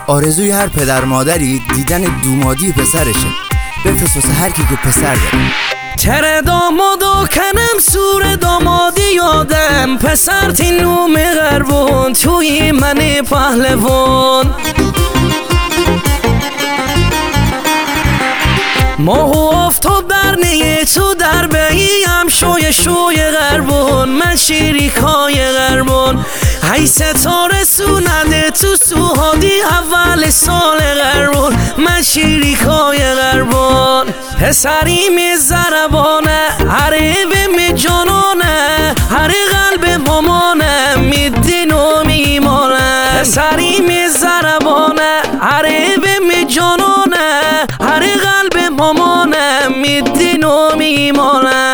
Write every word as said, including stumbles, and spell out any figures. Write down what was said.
آرزوی هر پدر مادری دیدن دومادی پسرشه، بفرست هر کی که پسر داره. تر دامادو کنم سور دامادی یادم، پسر تی نوم غربون توی من پهلوان. ماه و آفتاب در نیه تو در بهیم، شوی شوی غربون من شیریکای غربون. ای ستاره سوننده تو سوهادی اول سال غربون من شیریکای غربون. پسری می زربانه هره می جانانه، هره قلب مامانه می دین و می مانه. پسری می زربانه هره می جانانه، هره قلب مامانه می دین و می مانه.